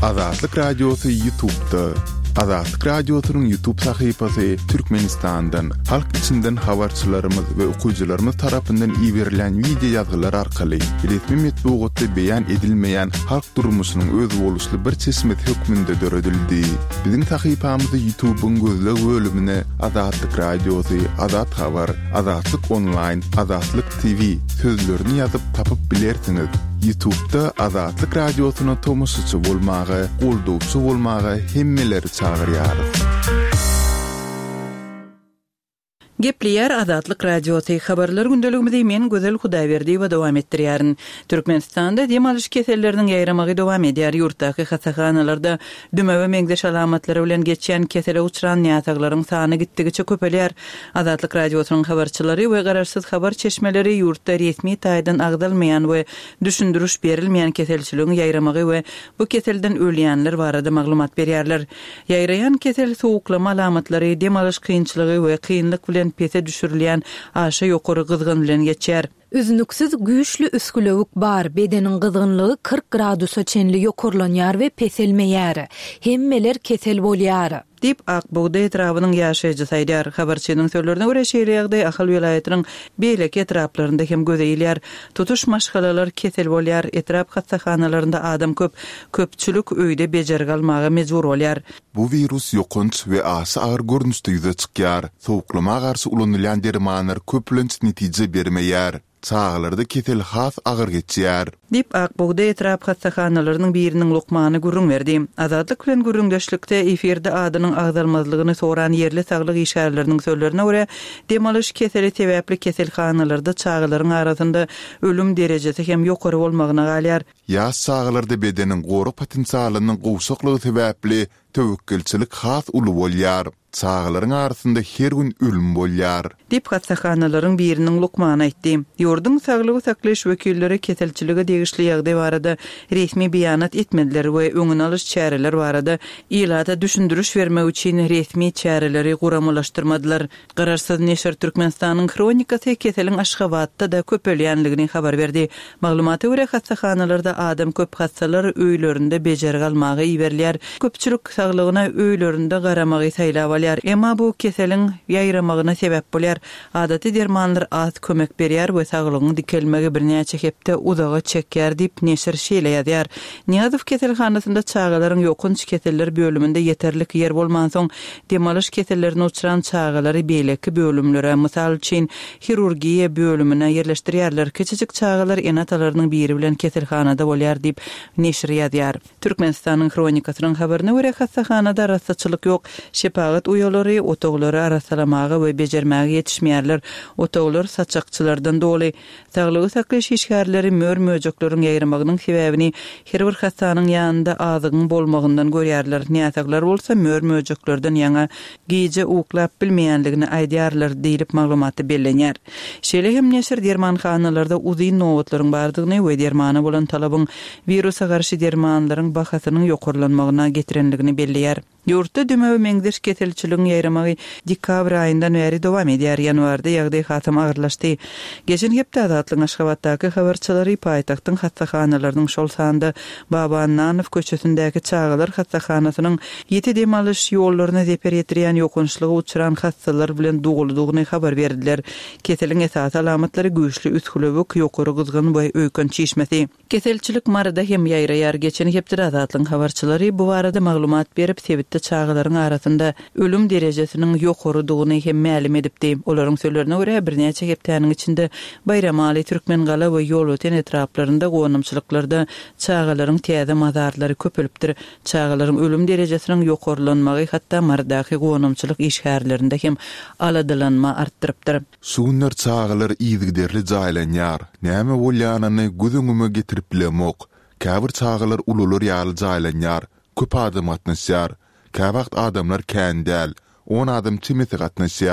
Azatlyk Radiosu YouTube'da. Azatlyk Radiosu'nun YouTube sayfasy Türkmenistan'dan, halk içinden habarçylarymyz we okuyjylarymyz tarapyndan iýerilen video ýazgylar arkaly resmi metbuatda beýan edilmeýän halk durmuşynyň öz boluşly bir çeşmet hökmünde döredildi. Biziň sayfamyzy YouTube'un gözleg bölümine Azatlyk Radiosu, Azat Habar, Azatlyk Online, Azatlyk TV sözlerini ýazyp tapyp bilersiňiz. YouTube'da Azatlyk Radiosu'na tomusçy bolmagy, goldowçy bolmagy hemmeleri çağırýar. Gepleýär Azatlyk Radiosu habarlar gündeligimizde men Gözel Hudaýberdi we dowam etdirýärin. Türkmenistanda demalyş keselleriniň ýaýramagy dowam edýär. Ýurtdaky hastaxanalarda düme we meňzeş alamatlary bilen geçýän kesele uçuran ýataglaryň sany gitdigiçe köpelýär. Azatlyk Radiosynyň habarçylary we gararsyz habar çeşmeleri ýurtda resmi taýdan agdalmaýan we düşündürüş berilmeýän keselçiligiň ýaýramagy we bu keselden ölýänler barada maglumat berýärler. Ýaýrayan kesel sowuklama alamatlary demalyş kynçylygy we kynlyk bilen pese düşürilýän aşa ýokary gyzgyn bilen geçýär. Üzünüksiz güýçli üskülewik bar, bedeniň gyzgynlygy 40 gradusa çenli ýokurlanýar we peselmeýär. Hemmeler kesel bolýar. Dip Akbuğda etrabynyň ýaşaýjy saýdar. Habarçynyň sözlerine görä şeýleýärde Ahal welaýatynyň beýleki etraplaryndə hem gözeýilýär. Tutuş maşgalalar kesel bolýar. Etrap hastaxanalarynda adam köpçülük öýde bejerge almagy mejbur bolýar. Bu virus ýokunç we asy agyr görnüşde ýüze çykýar. Sowuklama garşy ulanylýan dermanlar köplenç netije bermeýär. Çağlarda kesel has agyr geçýär. Dip Akbuğda etrap hastaxanalarynın biriniň lokmany gürrüň berdi. Azatlyk bilen gürrüňdeşlikde eferde adynyň agdalmazlygyny soran yerli saglyk işgärleriniň sözlerine görä, demalyş keseli sebäpli keselhanalarda çağlaryň arasynda ölüm derejesi hem ýokary bolmagyna galýar. Ýaş çağlarda bedeniň goru potensialynyň gowşaklygy sebäpli töwekkilçilik has uly bolýar. Çağlaryň arasynda her gün ölüm bolýar. Dip hastaxanalarynın biriniň lokmany aýtdy. Ýurdun saglygy saklaş wekilleri keselçiligi degişli ýagdaý barada resmi beýanat etmediler we öňüne alyş çäreler barada ilata düşündürüş bermek üçin resmi çäreleri guramlaşdyrmadylar. Gararsyz neşir Türkmenistanyň kronikasy keseliň Aşgabatda da köpelýänligini habar berdi. Maglumata görä hastaxanalarda adam köp hastalar öýlerinde bejerge almagy iýerler. Köpçülük saglygyna öýlerinde garamagy saýlap alýar. Emma bu keseliň ýaýramagyna sebäp bolýar. Adaty dermanlar az kömek berýär we saglygyň dikelmegi birnäçe hepde uzaga çekýär dip neşir şeýle ýazýar. Niýazow keselhanasynda çağalaryň ýokunç keseller bölüminde ýeterlik ýer bolman soň demalyş kesellerini uçuran çağalary beýleki bölümlere, mysal üçin hirurgiýa bölümine ýerleşdirýärler. Kiçijik çağalar enatalarynyň biri bilen keselhanada bolýar dip neşir ýazýar. Türkmenistanyň kronikasynyň habaryna görä hastaxanada rastçylyk ýok. Şepagat uýalary otoglary arasalamagy we bejermäge ýetişmeýärler. Otoglar saçakçylardan doly. Saglygy saklaş işgärleri möjeklerin ýaýramagynyň sebäbini her bir hastanyň ýanynda azygyň bolmagyndan görýärler. Näsaglar bolsa möjeklerden ýaňa giýje uklap bilmeýänligini aýdýarlar diýilip maglumaty bellenýär. Şeýle hem neşir dermanhanalarda uzyn nowatlaryň bardygyny we dermana bolan talabyň virusa garşy dermanlaryň bahasynyň ýokurlanmagyna getirenligini belleýär. Ýurtda düme we meňzeş keselçiligiň ýaýramagy dekabr aýyndan beri dowam edýär. Ýanwarda ýagdaý hatym agyrlaşdy. Geçen hepde Azatlyk Aşgabatdaky habarçylary paýtagtyň hastaxanalarynyň şol sanda Baba Nanow köçesindäki çağalar hastaxanasynyň 7 demalyş ýollaryna zeper ýetirýän ýokunçlygy uçuran hastalar bilen duguldygyny habar berdiler. Keseliň esas alamatlary güýçli üskülewik, ýokary gyzgyn we öýkünç şişmesi. Keselçilik marada hem ýaýraýar. Geçen hepde Azatlyk habarçylary bu barada maglumat berip sebitde çağalaryň arasynda ölüm derejesiniň ýokarydygyny hem ma'lum edipdi. Olaryň sözlerine görä birnäçe hepdeniň içinde Bayramaly, Türkmengala we ýol öten etraplarynda gonamçylyklarda çağalaryň täze mazarlary köpelipdir. Çağalaryň ölüm derejesiniň ýokarlanmagy hatda mardaky gonamçylyk işgärlerinde hem aladylanma artdyrypdyr. Şunlar çağalar iýdigderli jaýlanýar. Näme bolýanyny gözüňe getirip bilemok. Käbir çağalar ulular ýaly jaýlanýar. Köp adam atnaşýar. Käbagt adamlar kän däl. 10 adam çimeti gatnaşýar.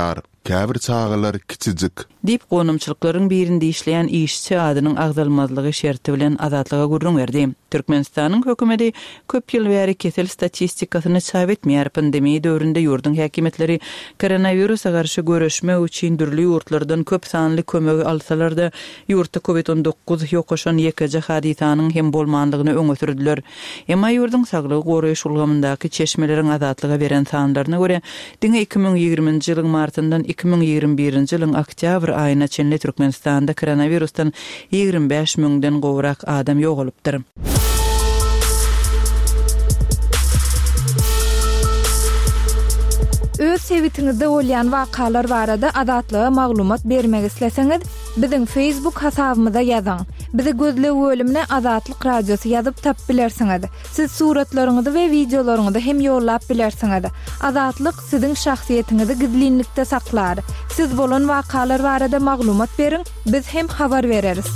käbir çağalar kiçijik. Dip gonumçylyklaryň birinde işleýän işçi adynyň agdalmazlygy şerti bilen azatlyga gurrun berdi. Türkmenistanyň hökümeti köp ýyl bäri kesel statistikasyny çap etmeýär. Pandemiýa döwründe ýurdun häkimetleri koronawirusa garşy görüşmek üçin dürli ýurtlardan köp sanly kömegi alsalar da ýurtda COVID-19 ýokaşan ýekje hadisanyň hem bolmandygyny öňe sürdiler. Emma ýurdun saglygy goraýyş ulgamyndaky çeşmeleriň azatlyga beren sanlaryna görä, diňe 2020-nji ýylyň martyndan 2021-nji ýylyň oktyabr aýyna çenli Türkmenistanda koronavirusdan 25 000-den gowrak adam ýogalypdyr. Öz sevitiňizde bolýan wakalar barada azatlyga maglumat bermek isleseňiz, biziň Facebook hasabymyza ýazyň. Bizi gözlep bölümine Azatlyk radiosu ýazyp tap bilersiňiz. Siz suratlaryňyzy we videolaryňyzy hem ýollap bilersiňiz. Azatlyk siziň şahsiýetiniňizi gizlinlikde saklar. Siz bolan wakalar barada maglumat beriň, biz hem habar bereriz.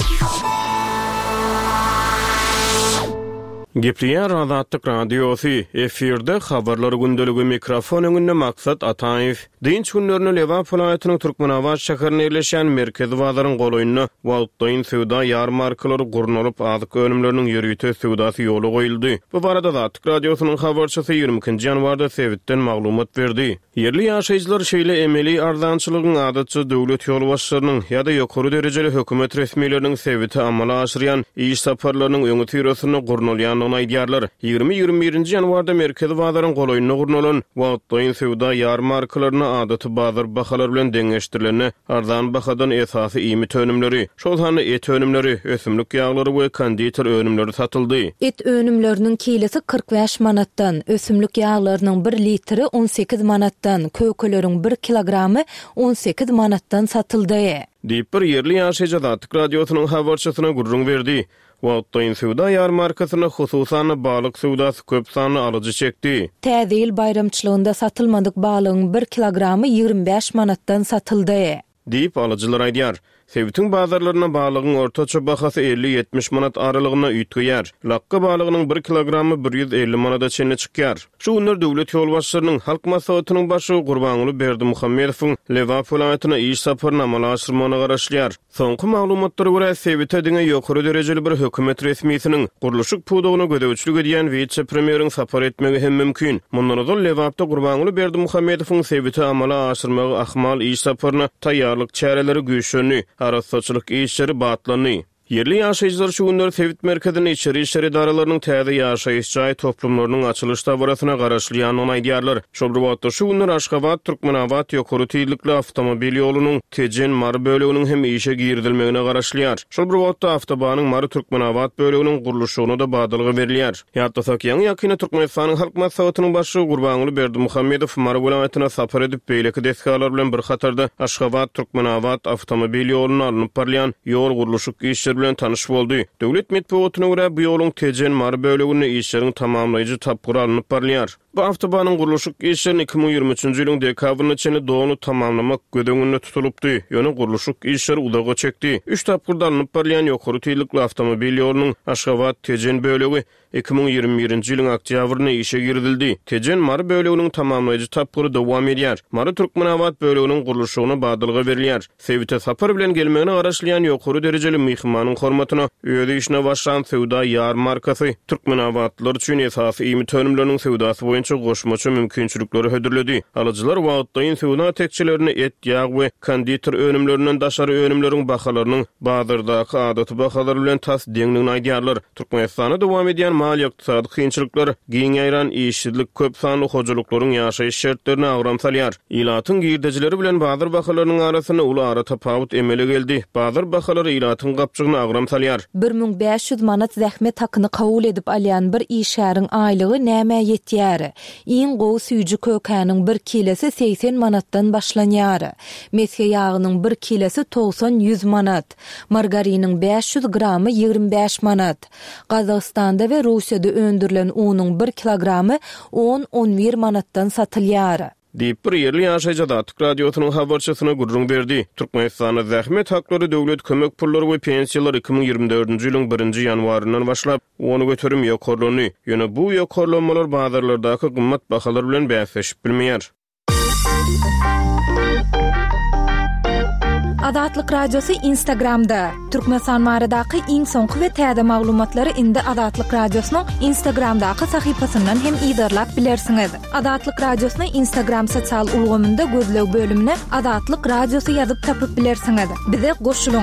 Gepliýär Azatlyk radiosu efirde habarlary gündeligi mikrofon öňünde maksat Ataýew. Dinç günlerini Lewap vilayatynyň Türkmenawat şäherine ýerleşen merkezi bazaryň golaýyny Wagtdaýyn sowda ýarmarkalary gurnulyp azyk önümleriniň ýürüýte sowdasy ýoly goýuldy. Bu barada Azatlyk radiosynyň habarçysy 20-nji ýanwarda Sewitden maglumat berdi. Yerli ýaşaýjylar şeýle emeli arzançylygyň adatçy döwlet ýolbaşçylarynyň ýa-da ýokary derejeli hökümet resmiýetleriniň Sewiti amala aşyrýan iş saparlarynyň öňe türesyni gurnulýan aýdýarlar. 20-21-nji ýanwarda merkezi bazaryň golaýyny gurnulan Wagtdaýyn sowda ýarmarkalaryny adaty bazar bahalary bilen deňeşdirileni arzan bahadan esasy ýymit önümleri, şol hany et önümleri, ösümlik ýaglary we konditor önümleri satyldy. Et önümleriniň kilesi 45 manatdan, ösümlik ýaglarynyň 1 litri 18 manatdan, kökeleriň 1 kilogramy 18 manatdan satyldy. Diýip bir yerli ýaşaýjy Azatlyk radiosynyň habarçysyna gurrun berdi. Wagtdaýyn sowda ýarmarkasyna hususan balyk sowdasy köp sanly alyjy çekdi. Täze ýyl bayramçylygynda satylmadyk balygyň 1 kilogramy 25 manatdan satyldy. Diýip alyjylar aýdýar. Sewitin bazarlaryna balygyň ortaça bahasy 50-70 manat aralygyna üýtgýär. Lakka balygynyň 1 kilogramy 150 manata çenli çykýar. Şu günler döwlet ýolbaşçylarynyň halk maslahatynyň başy Gurbanuly Berdimuhammedowyň Lewap vilayatyna iş saparyna amala aşyrmagyna garaşlýar. Soňky maglumatlara görä Sewitde diňe ýokary derejeli bir hökümet resmiýetiniň guruluşyk pudugyny gödäwçilik edýän wiçe premieriň sapar etmegi hem mümkin. Mundan öňe Lewapda Gurbanuly Berdimuhammedowyň Sewitde amala aşyrmagy ahmal iş saparyna taýýarlyk çäreleri güýçlenýär. Arasatçılık işleri batlany. Yerli ýaşaýjylar şu günler Sewit merkezine içeri işler idaralarynyň täze ýaşaýyş jaý toplumlarynyň açylış tabrasyna garaşlýanyny aýdýarlar. Şol wagtda şu günler Aşgabat Türkmenawat ýokary tiýlikli awtomobil ýolunyň Tejen Mary böleginiň hem işe girdilmegine garaşlýar. Şol wagtda awtobanyň Mary Türkmenawat böleginiň guruluşyna da badalgy berilýär. Ýa-da ýaňy ýakyny Türkmenistanyň halk maslahatynyň başy Gurbanuly Berdimuhammedow Mary welaýatyna sapar edip beýleki desgalar bilen bir hatarda Aşgabat Türkmenawat awtomobil ýoluny alanyp barýan ýol guruluşyk işler bilen tanış boldy. Döwlet medeniýetyne görä bu ýoluň Tejen Mary bölegini işleriň tamamlaýjy tapgyry alanyp barýar. Bu awtobanyň guruluşyk işlerini 2023-nji ýylyň dekabryna çenli downy tamamlamak gödeginde tutulupdy. Ýöne guruluşyk işleri udaga çekdi. 3 tapgyrda alanyp barýan ýokary tiýlikli awtomobil ýolunyň Aşgabat Tejen bölegi 2021-nji ýylyň oktýabryna işe girdildi. Tejen Mary böleginiň tamamlaýjy tapgyry dowam edýär. Mary Türkmenawat böleginiň guruluşyna badalgy berilýär. Sewite sapar bilen gelmegine garaşlýan ýokary derejeli mehmanyň hormatyna öýde işine başlan sowda ýarmarkasy Türkmenawatlylar üçin esasy ýymit önümleriniň sowdasy boýunça goşmaça mümkinçilikleri hödürledi. Alyjylar Wagtdaýyn sowda tekçilerini et, ýag we konditor önümlerinden daşary önümleriň bahalarynyň bazardaky adaty bahalary bilen tas deňligini aýdýarlar. Türkmenistanda dowam edýän mal ykdysady kynçylyklar, giň ýaýran işçilik köp sanly hojalyklaryň ýaşaýyş şertlerine awram salýar. Ilatyň girdejileri bilen bazar bahalarynyň arasyna uly ara tapawut emele geldi. Bazar bahalary ilatyň gapçygyna awram salýar. 1500 manat zähmet hakyny kabul edip alýan bir işäriň aýlygy näme ýetýär? Iň gowy süýji kökäniň 1 kilesi 80 manatdan başlanýar. Mesge ýagynyň 1 kilesi 90-100 manat. Margariniň 500 gramy 25 manat. Gazagystanda we Russiýada öndürilen unyň 1 kilogramy 10-11 manatdan satylýar. Diýip bir yerli ýaşaýjy Azatlyk radiosynyň habarçysyna gurrun berdi. Türkmenistanyň zähmet haklary döwlet kömek pullary we pensiýalar 2024-nji ýylyň 1-nji ýanwaryndan başlap ony götürüm ýokarlany. Ýöne bu ýokarlanmalar bazarlardaky gymmat bahalar bilen bäsleşip bilmeýär. Azatlyk Radiosu Instagramda. Türkmenistan baradaky iň soňky we täze maglumatlary indi Azatlyk Radiosynyň Instagramdaky sahypasyndan hem ýa-da bilersiňiz. Azatlyk Radiosynyň Instagram sosial ulgamynda gözleg bölümine Azatlyk Radiosu ýazyp tapyp bilersiňiz. Bize goşulyň.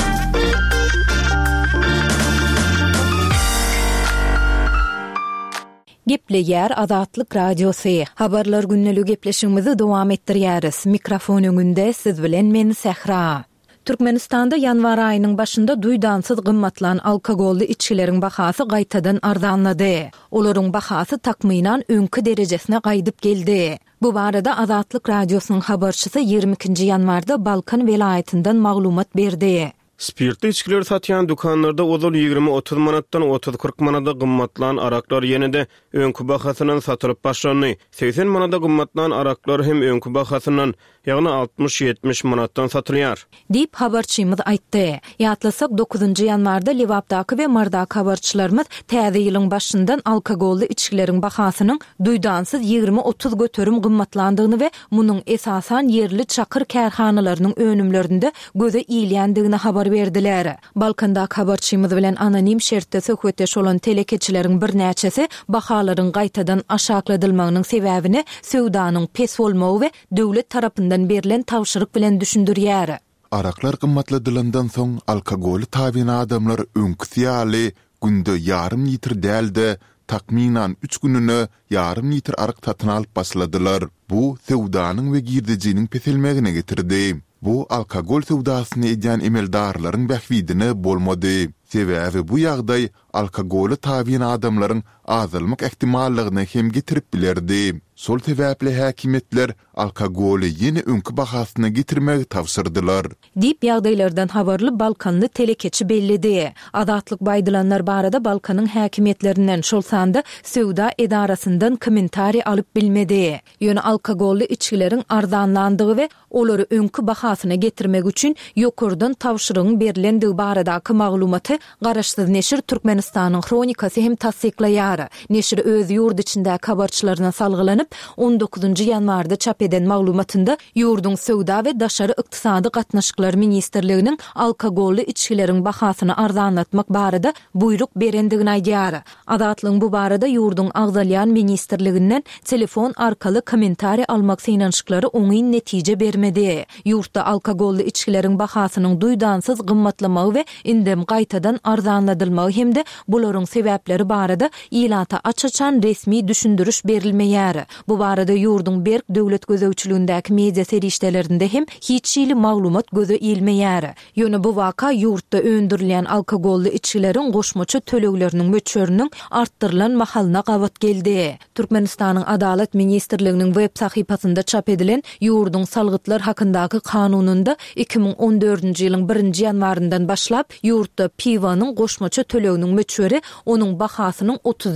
Gepleýär Azatlyk Radiosu. Habarlar günneligi gepleşigimizi dowam etdirýäris. Mikrofon öňünde siz bilen men Sehra. Türkmenistanda yanvar aýynyň başynda duýdansyz gymmatlan alkogolly içkileriň bahasy gaýtadan arzanlady. Olaryň bahasy takmynan öňkü derejesine gaýdyp geldi. Bu barada Azatlyk Radiosynyň habarçysy 22 yanwarda Balkan welaýatyndan maglumat berdi. Spirtli içkiler satyan dukanlarda ozal 20-30 manatdan 30-40 manada gymmatlan araklar ýene-de öňkü bahasynyň satylyp başlandy. 80 manada gymmatlan araklar hem öňkü bahasynyň ýagny 60-70 manatdan satylýar. Dip habarçymyz aýtdy. Ýatlasak 9 ýanwarda Lewapdaky we Mardaky habarçylarymyz täze ýylyň başyndan alkogolly içkileriň bahasynyň duýdansyz 20-30 göterim gymmatlandygyny we munyň esasan yerli çakyr kärhanalarynyň önümlerinde göze iýilýändigini habar berdiler. Balkandaky habarçymyz bilen anonim şertde söhbetdeş bolan telekeçileriň bir näçesi bahalaryň gaýtadan aşakladylmagynyň sebäbini söwdanyň pes bolmagy we döwlet tarapyndan berilen tawşyryk bilen düşündirýär. Araklar gymmatladylandan soň alkogol tabyn adamlar öňküsýaly günde yarım litr dälde takminan 3 gününe yarım litr arak tatyn alyp başladylar. Bu söwdanyň we girdejiniň peselmegine getirdi. Bu alkogol söwdasyny edýän emeldarlaryň bähwidine bolmady. Sebäbi bu ýagdaý alkogoly tabyn adamlaryň azalmak ähtimallygyny hem getirip bilerdi. Sol sebäple häkimetler alkogoly ýene öňkü bahasyna getirmegi tawsyrdylar. Dip ýagdaýlardan habarly Balkanly telekeçi bellidi. Azatlyk baýdylanlar barada Balkanyň häkimetlerinden şol sanda söwda edarasyndan kommentari alyp bilmedi. Ýöne alkogolly içkileriň arzanlandygy we olary öňkü bahasyna getirmek üçin ýokurdan tawşyrygyň berilendigi baradaky maglumaty garaşsyz neşir Türkmenistanyň kronikasy hem tasdiklaýar. Neşir öz ýurt içindäki habarçylaryna salgylanyp 19 ýanwarda çap eden maglumatynda ýurdun söwda we daşary ykdysady gatnaşyklar ministrliginiň alkogolly içkileriň bahasyny arzanlatmak barada buyruk berendigini aýdýar. Azatlyň bu barada ýurdun agzalyan ministrliginden telefon arkaly kommentari almak synanşyklary oňy netije bermedi. Ýurtda alkogolly içkileriň bahasynyň duýdansyz gymmatlamagy we indem gaýtadan arzanladylmagy hemde bularyň sebäpleri barada ýylata açaçan resmi düşündürüş berilmeýär. Bu barada ýurdun berk döwlet gözegçiligindäki media serişdelerinde hem hiç ýyly maglumat göze ilmeýär. Ýöne bu waka ýurtda öndürilen alkogolly içkileriň goşmaça tölegleriniň möçöriniň artdyrylan mahalyna gawat geldi. Türkmenistanyň Adalet Ministrliginiň web sahypasynda çap edilen ýurdun salgytlar hakyndaky kanununda 2014-nji ýylyň 1-nji ýanwaryndan başlap ýurtda piwanyň goşmaça töleginiň möçöri onuň bahasynyň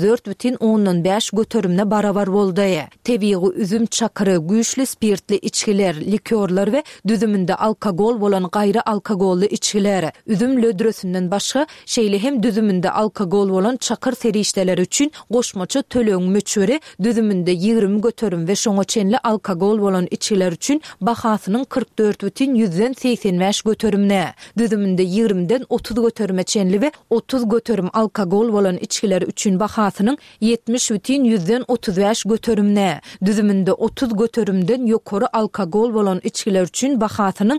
34,5 göterimine barabar boldy. Tebiği üzüm çakırı, güýçli spirtli içkiler, likörler we düzümünde alkogol bolan gaýry alkogolly içkiler, üzüm lödrösünden başga şeýle hem düzümünde alkogol bolan çakır serişdeler üçin goşmaça tölegiň möçöri düzümünde 20 göterim we şoňa çenli alkogol bolan içkiler üçin bahasynyň 44,85 göterimine, düzümünde 20-den 30 göterime çenli we 30 göterim alkogol bolan içkiler üçin bahasynyň 70,35 göterimine, düzümünde 30 göterimden ýokary alkogol bolan içkiler üçin bahasynyň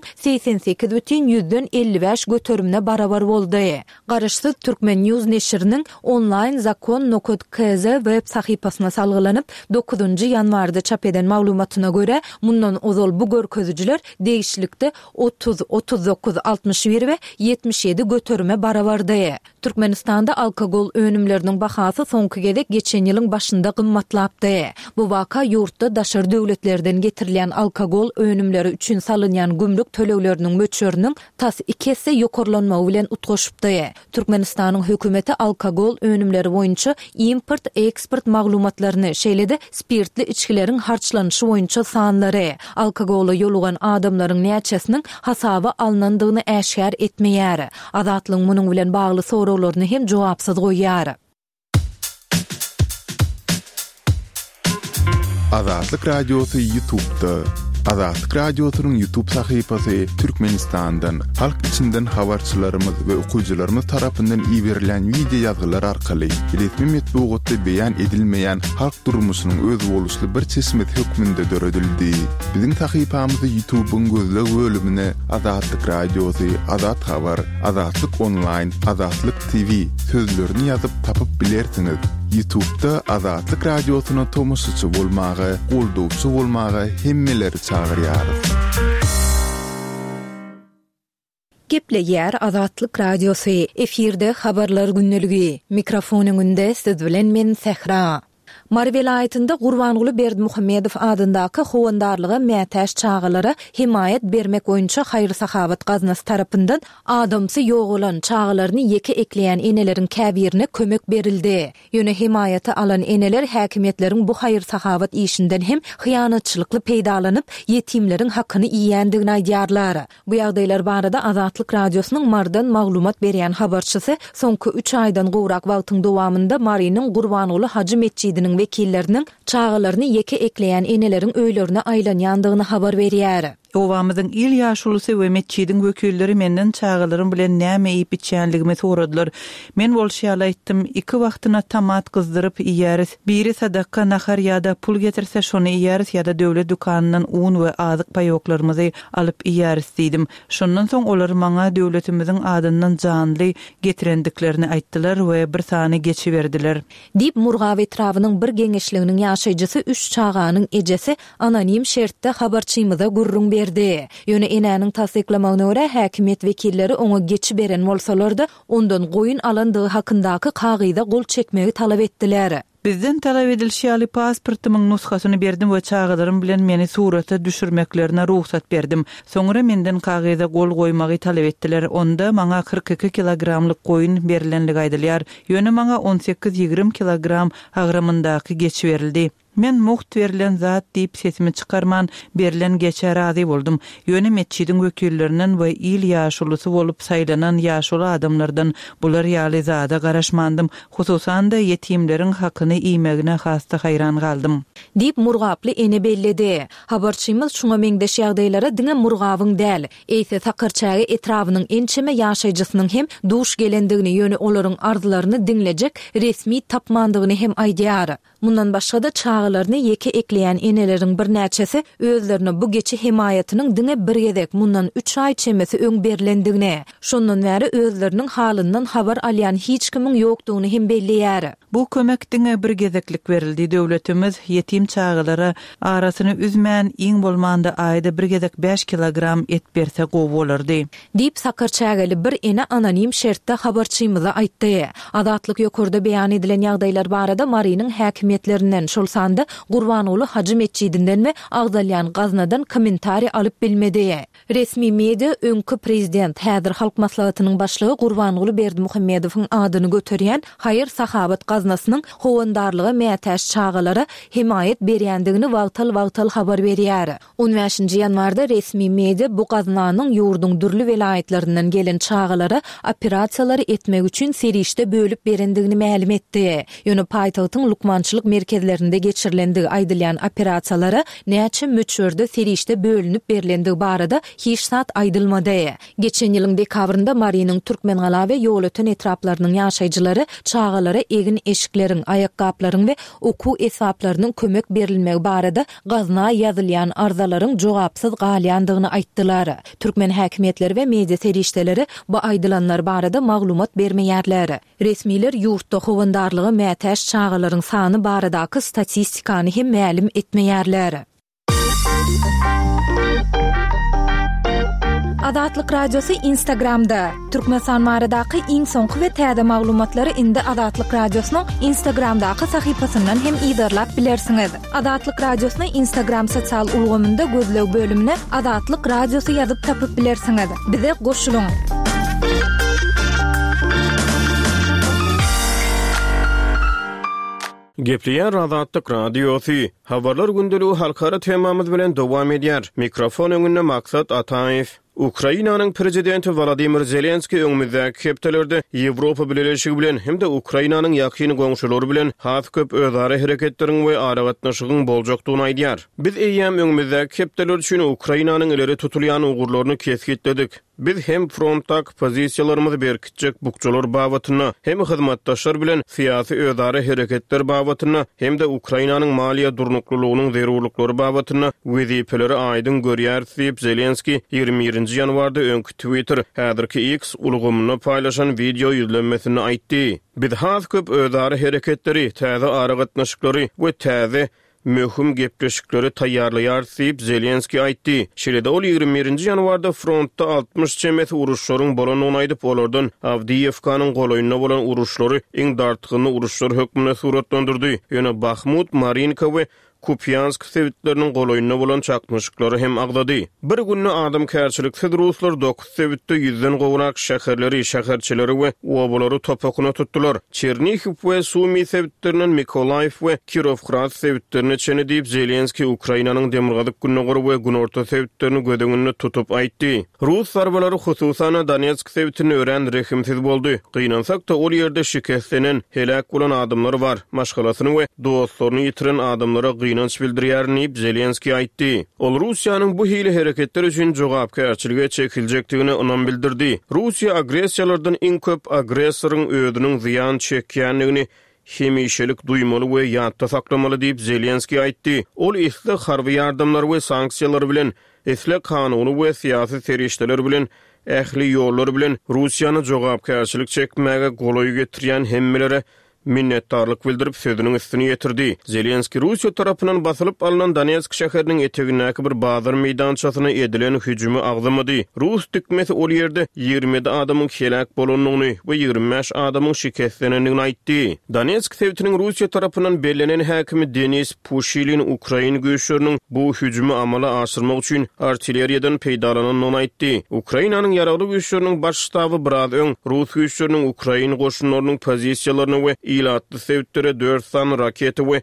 88,55 göterimine barabar boldy. Garaşsyz Türkmen News neşiriniň online zakon.kz web sahypasyna salgylanyp 9 ýanwarda çap eden maglumatyna göre mundan ozal bu görkezjiler değişlikde 30, 39, 61 we 77 göterime barabardy. Türkmenistanda alkogol önümleriniň bahasy soňky gedek geçen ýylyň başynda gymmatlapdy. Bu waka ýurtda daşary döwletlerden getirilen alkogol önümleri üçin salynýan gümrük tölegleriniň möçöriniň tas 2 hesse ýokarlanmagy bilen utgaşypdy. Türkmenistanyň hökümeti alkogol önümleri boýunça import-eksport maglumatlaryny şeýle-de spirtli içkileriň harçlanyşy boýunça sanlary, alkogoly ýolugan adamlaryň näçesiniň hasaby alnandygyny äşkär etmeýär. Azatlyň munyň bilen bagly soraglaryny hem jogapsyz goýýar. Azatlyk Radiosu YouTube'da Azatlyk Radiosynyň YouTube sahypasy Türkmenistandan halk içinden habarçylarymyz we okuyjylarymyz tarapyndan iýerilen video ýazgylar arkaly resmi metbuatda beýan edilmeýän halk durmuşynyň öz boluşly bir çeşmet hökmünde döredildi. Biziň sahypamyzy YouTube'un gözleg bölümine Azatlyk Radiosy, Azat Habar, Azatlyk Online, Azatlyk TV sözlerini ýazyp tapyp bilersiňiz. YouTube'da Azatlyk Radiosyna tomoşaçy bolmagy, goldowçy bolmagy hemmeleri çağırýar. Gepleýär Azatlyk Radiosy, efirde habarlar günneligi. Mikrofonyňynda siz bilen men Sehra. Mary welaýatynda Gurbanyly Berdimuhammedow adyndaky howandarlyga mätäş çağalara himayet bermek boýunça haýry-sahabat gaznasy tarapyndan adamsy ýok bolan çağalaryny ýeke ekleýän eneleriň käbirine kömek berildi. Ýöne himayety alan eneler häkimetleriň bu haýry-sahabat işinden hem hyýanatçylykly peýdalanyp ýetimleriň hakkyny iýýändigini aýdýarlar. Bu ýagdaýlar barada Azatlyk Radiosynyň mardan maglumat berýän habarçysy soňky 3 aýdan gowrak wagtyň dowamında Marynyň Gurbanyly Hacı Mescidiniň wekilleriniň çağalaryny ýeke ekleýän eneleriň öýlerine aýlanýandygyny habar berýär. Owamyzyň il ýaşulysy we meçidiň wekilleri menden çağalarym bilen näme iýip içýänligimi soradylar. Men bolşýala aýtdym, 2 wagtyna tamat gyzdyryp iýäris. Biri sadaka nahar ýa-da pul getirse şonu iýäris ýa-da döwlet dukanyndan un we azyk paýoklarymyzy alyp iýäris diýdim. Şondan soň olar maňa döwletimiziň adyndan janly getirendiklerini aýtdylar we bir sany geçiberdiler. Dip Murgaw etrawynyň bir geňeşliginiň ýaşaýjysy 3 çağanyň ejesi anonim şertde habarçymyza gurrun berdi. Ýöne enäniň tasdiklamagyna görä häkimet wekilleri oňa geçi beren bolsalar-da ondan goýun alandygy hakyndaky kagyda gol çekmegi talap etdiler. Bizden talap edilýän pasportynyň nushasyny berdim we çağalarym bilen meni surata düşürmeklerine ruhsat berdim. Soňra menden kagyda gol goýmagy talap etdiler. Onda maňa 42 kilogramlyk goýun berilenligi aýdylýar. Ýöne maňa 18-20 kilogram agramyndaky geçi berildi. Men muht verilen zat diýip sesimi çykarman berilen geçe razy boldum. Ýöne meçidiň wekillerinden we il ýaşulysy bolup saýlanan ýaşuly adamlardan bular ýaly zada garaşmandym. Hususan da ýetimleriň hakyny iýmegine hasta haýran galdym. Dip Murgaply ene belledi. Habarçymyz şuňa meňdeş ýagdaýlara diňe Murgawyň däl, eýse Sakyrçagy etrawynyň ençeme ýaşaýjysynyň hem duş gelendigini ýöne olaryň arzularyny dinlejek resmi tapmandygyny hem aýdýar. Mundan başga da çağalaryny ýeke ekleýän eneleriň bir näçesi özlerini bu geçi himayatynyň diňe bir gezek mundan 3 aý çemesi öň berilendigine, şondan bäri özleriniň halyndan habar alýan hiç kimiň ýokdugyny hem belliýär. Bu kömek diňe bir gezeklik berildi. Döwletimiz ýetim çağalara arasyny üzmän iň bolmanda aýda bir gezek 5 kilogram et berse gowy bolardy. Dip Sakyrçagyly bir ene anonim şertde habarçymyza aýtdy. Azatlyk ýokurda beýan edilen ýagdaýlar barada Marynyň häkimetlerinden şolsanda Gurbanyly Hacı Mescidinden we agdalýan gaznadan kommentari alyp bilmedi. Resmi media öňkü prezident häzir halk maslahatynyň başlygy Gurbanyly Berdimuhammedowyň adyny göterýän haýır-sahabat gaznasynyň howandarlygy mätäş çağalara himayet berýändigini wagtal habar berýär. 15-nji ýanwarda resmi media bu gaznanyň ýurdun dürli welaýatlerinden gelen çağalara operasiýalary etmek üçin serişde bölüp berendigini ma'lum etdi. Ýöne paýtagtyň lukmançylyk merkezlerinde geçirilendigi aýdylýan operasiýalara näçe möçörde serişde bölünip berilendigi barada hiç sat aýdylmady. Geçen ýylyň dekabrynda Marynyň Türkmengaly we ýol öten etraplarynyň ýaşaýjylary çağalara egin eşikleriň, aýakgaplaryň we oku esaplarynyň kömek berilmegi barada gazna ýazylýan arzalaryň jogapsyz galýandygyny aýtdylar. Türkmen häkimetleri we media serişdeleri bu aýdylanlar barada maglumat bermeýärler. Resmiler ýurtda howandarlygy mätäş çağalaryň sany baradaky statistikany hem ma'lum etmeýärler. Azatlyk Radiosu Instagramda. Türkmenistan maradaky iň soňky we täze maglumatlary indi Azatlyk Radiosynyň Instagramdaky sahypasyndan hem ýa-da bilersiňiz. Azatlyk Radiosyny Instagram sosial ulgamynda gözleg bölümine Azatlyk Radiosu ýazyp tapyp bilersiňiz. Bize goşulyň. Gepleýär Azatlyk Radiosy. Habarlar gündeligi halkara temamyz bilen dowam edýär. Mikrofon öňünde Maksat Ataýew. Ukrainanyň prezidenti Volodymyr Zelenski öňümüzdäki hepdelerde Ýewropa Birleşigi bilen hem-de Ukrainanyň ýakyny goňşulary bilen has köp özara hereketleriň we aragatnaşygyň boljakdygyny aýdýar. Biz eýýäm öňümüzdäki hepdeler üçin Ukrainanyň ileri tutulýan ugurlaryny kesgitledik. Biz hem frontdak pozisiýalarymyzy berkitjek bukçalar babatyna, hem hyzmatdaşlar bilen syýasy özara hereketler babatyna, hem de Ukrainanyň maliýe durnuklulygynyň zerurlyklary babatyna wezipeleri aýdyn görýär diýip Zelenski 21 ýanwarda öňkü Twitter häzirki X ulgamyny paýlaşan video ýüzlenmesini aýtdy. Biz has köp özara hereketleri, täze aragatnaşyklary we täze möhüm gepleşikleri taýýarlaýar diýip Zelenski aýtdy. Şeýle-de ol 21 ýanwarda frontda 60 çemet uruşlaryň bolanyny aýdyp bolardan Avdiýewkanyň golaýyna bolan uruşlary iň dartygyny uruşlar hökmüne suratlandyrdy. Ýöne Bahmut, Marinka we Kupyansk sevitlerinin golaýyna bolan çakmışyklary hem agdady. Bir günni adam kärçilik Ruslar 9 sevitde 100den gowrak şäherleri, şäherçileri we obalary topakyna tutdular. Chernihiv we Sumy sevitlerinin Mikolaýew we Kirovgrad sevitlerini çene diýip Zelenski Ukrainanyň demirgazyk günnegory we günorta sevitlerini gödüňünde tutup aýtdy. Rus zarbalary hususan Donetsk sevitini ören rehimsiz boldy. Gynansak da ol ýerde şikeslenen, helak bolan adamlar bar. Maşgalasyny we dostlaryny ýitiren adamlara gynanç bildirýärni Zelenski aýtdy. Ol Russiýanyň bu hile hereketler üçin jogapkärçilige çekiljekdigini onam bildirdi. Russiýa agressiýalardan iň köp agressoryň ödüniň ziýan çekýänligini hemişelik duýmaly we ýatda saklamaly diýip Zelenski aýtdy. Ol isle harby ýardamlar we sanksiýalar bilen, isle kanuny we syýasy serişdeler bilen, ähli ýollar bilen Russiýany jogapkärçilik çekmäge golaý getirýän hemmelere minnetdarlyk bildirip sözüniň üstüne ýetirdi. Zelenski Russiýa tarapyndan basylyp alynan Donetsk şäheriniň etegindäki bir bazar meýdançasyna edilen hüjümi agzamady. Rus tükmesi ol ýerde 20 adamyň helak bolanyny we 25 adamyň şikestlenendigini aýtdy. Donetsk sevitiniň Russiýa tarapyndan bellenen häkimi Denis Pushilin Ukraina güýçleriniň bu hüjümi amala aşyrmak üçin artilleriýadan peýdalananyny aýtdy. Ukrainanyň ýaragly güýçleriniň baş ştaby biraz öň Rus güýçleriniň Ukraina goşunlarynyň pozisiýalaryny we ilatly sevitleri 4 san raketi we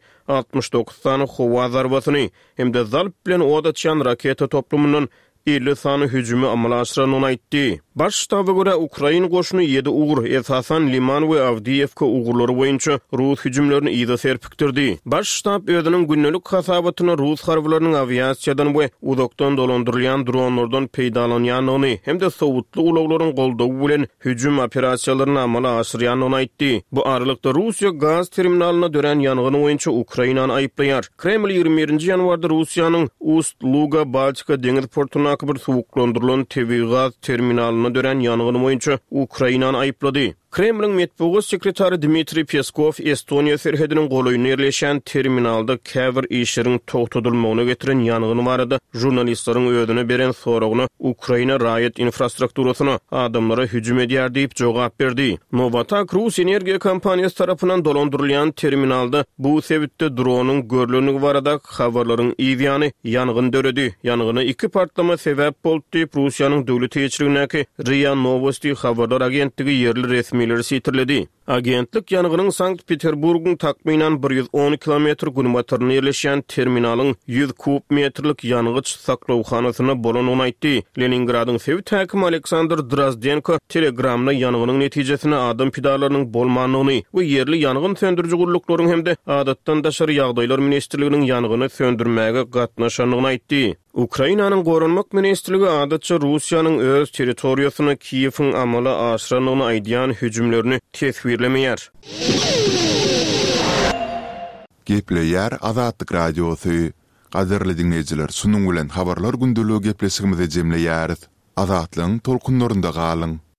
69 san howa zarbasyny hem de zalp bilen odatçan raketa toplumynyň 50 sany hüjümi amala aşyranyny aýtdy. Baş ştaby görä Ukraina goşuny 7 ugur, esasan Liman we Avdiýewka ugurlary boýunça Rus hüjümlerini ýa-da serpikdirdi. Baş ştab özüniň günnelik hasabatyny Rus harbylarynyň aviasiýadan we uzakdan dolandyrylýan dronlardan peýdalanýanyny hem de sowutly ulaglaryň goldawy bilen hüjüm operasiýalaryny amala aşyrýanyny aýtdy. Bu aralykda Russiýa gaz terminalyna dören ýangyny boýunça Ukrainany aýplaýar. Kreml 21 ýanwarda Russiýanyň Ust-Luga Baltika deňiz portuna bir suwuklandyrylan tebii gaz terminalyna dören ýangyny boýunça Ukrainany aýplady. Kremlin metbuat sekretary Dmitri Peskov Estoniya serhedinin golaýyna ýerleşen terminalda käbir işleriň togtadylmagyna getiren ýangyny barada jurnalistlaryň ödüne beren soragyna Ukraina raýat infrastrukturasyna adamlara hüjüm edýär diýip jogap berdi. Novatak Rus energiýa kompaniýasy tarapyndan dolandyrylýan terminalda bu sebäpde dronyň görlenigi barada habarlaryň ýygyany ýangyn döredi. Ýangyna 2 partlama sebäp boldy diýip Russiýanyň döwlet ýetirligindäki RIA Novosti habarlar agentligi ýerli resmi sitirledi. Agentlik ýanygynyň Sankt-Peterburgyň takminan 110 kilometr günbatyryna ýerleşen terminalyň 100 kub metrlik ýangıç saklawhanasyna bolanyny aýtdy. Leningradyň sewit häkimi Aleksandr Drozdenko telegramda ýanygynyň netijesini adam pidalarynyň bolmanyny we ýerli ýangyn söndürjü guruluklaryň hemde adatdan daşary ýagdaýlar ministrliginiň ýangyny söndürmäge gatnaşanyny aýtdy. Ukrainanyň Gorunmak ministrligi adatça Russiýanyň öz territoriýasyna Kiýewiň amala aşyranyny aýdýan hüjümlerini tesvirlemeýär. Gepleýär Azatlyk radiosy. Gaderli dinleýijiler, sunuň bilen habarlar gündüligi gepleşigimizi jemleýäris. Azatlyň tolkunlarynda galyň.